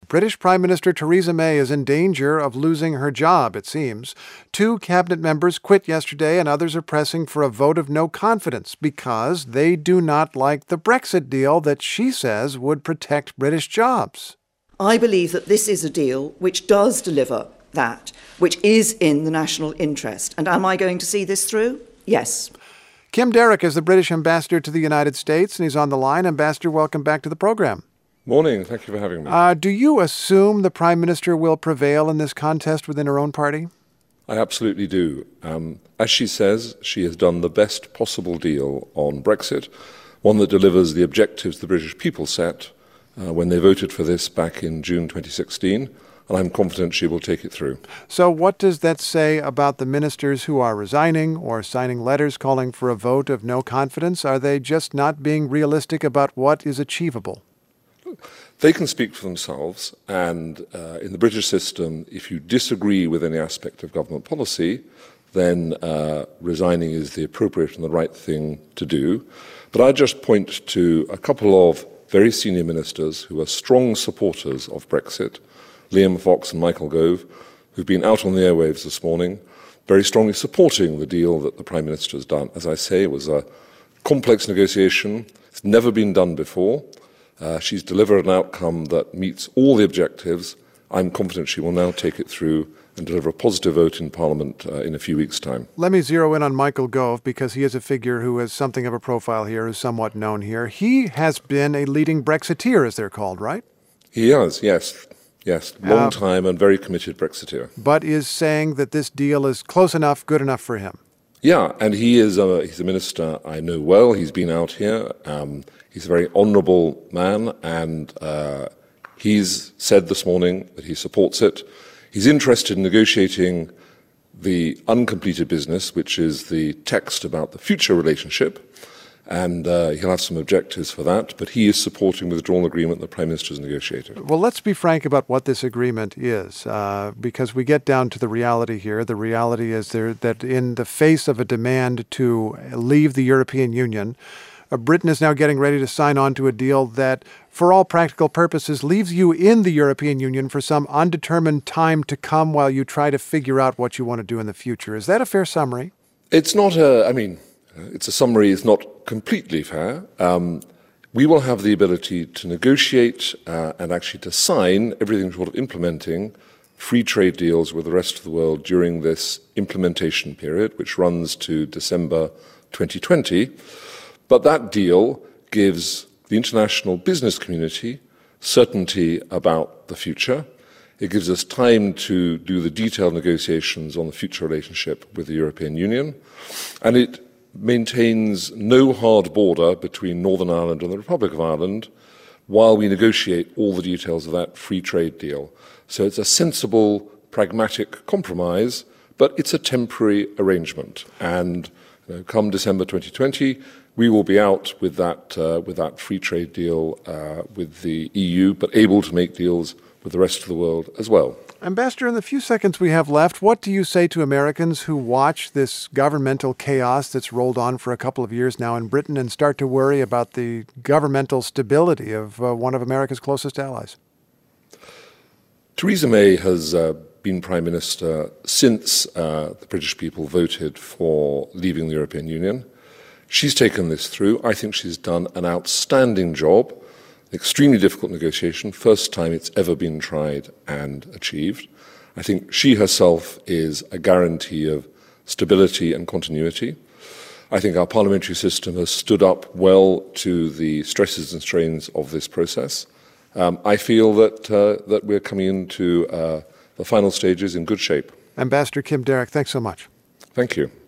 British Prime Minister Theresa May is in danger of losing her job, it seems. 2 cabinet members quit yesterday, and others are pressing for a vote of no confidence because they do not like the Brexit deal that she says would protect British jobs. I believe that this is a deal which does deliver that, which is in the national interest. And am I going to see this through? Yes. Kim Darroch is the British ambassador to the United States, and he's on the line. Ambassador, welcome back to the program. Morning. Thank you for having me. Do you assume the Prime Minister will prevail in this contest within her own party? I absolutely do. As she says, she has done the best possible deal on Brexit, one that delivers the objectives the British people set when they voted for this back in June 2016. And I'm confident she will take it through. So what does that say about the ministers who are resigning or signing letters calling for a vote of no confidence? Are they just not being realistic about what is achievable? They can speak for themselves, and in the British system, if you disagree with any aspect of government policy, then resigning is the appropriate and the right thing to do. But I just point to a couple of very senior ministers who are strong supporters of Brexit, Liam Fox and Michael Gove, who've been out on the airwaves this morning, very strongly supporting the deal that the Prime Minister has done. As I say, it was a complex negotiation. It's never been done before. She's delivered an outcome that meets all the objectives. I'm confident she will now take it through and deliver a positive vote in Parliament in a few weeks' time. Let me zero in on Michael Gove because he is a figure who has something of a profile here, who's somewhat known here. He has been a leading Brexiteer, as they're called, right? He has, yes. Yes, long time and very committed Brexiteer. But is saying that this deal is close enough, good enough for him. Yeah, and he's a minister I know well. He's been out here. He's a very honourable man, and he's said this morning that he supports it. He's interested in negotiating the uncompleted business, which is the text about the future relationship, and he'll have some objectives for that, but he is supporting the withdrawal agreement the Prime Minister has negotiated. Well, let's be frank about what this agreement is, because we get down to the reality here. The reality is that in the face of a demand to leave the European Union, Britain is now getting ready to sign on to a deal that, for all practical purposes, leaves you in the European Union for some undetermined time to come while you try to figure out what you want to do in the future. Is that a fair summary? It's not it's a summary. It's not completely fair. We will have the ability to negotiate and actually to sign everything short of implementing free trade deals with the rest of the world during this implementation period, which runs to December 2020. But that deal gives the international business community certainty about the future. It gives us time to do the detailed negotiations on the future relationship with the European Union. And it maintains no hard border between Northern Ireland and the Republic of Ireland while we negotiate all the details of that free trade deal. So it's a sensible, pragmatic compromise, but it's a temporary arrangement. And come December 2020, we will be out with that free trade deal with the EU, but able to make deals with the rest of the world as well. Ambassador, in the few seconds we have left, what do you say to Americans who watch this governmental chaos that's rolled on for a couple of years now in Britain and start to worry about the governmental stability of one of America's closest allies? Theresa May has been Prime Minister since the British people voted for leaving the European Union. She's taken this through. I think she's done an outstanding job. Extremely difficult negotiation, first time it's ever been tried and achieved. I think she herself is a guarantee of stability and continuity. I think our parliamentary system has stood up well to the stresses and strains of this process. I feel that we're coming into the final stages in good shape. Ambassador Kim Darroch, thanks so much. Thank you.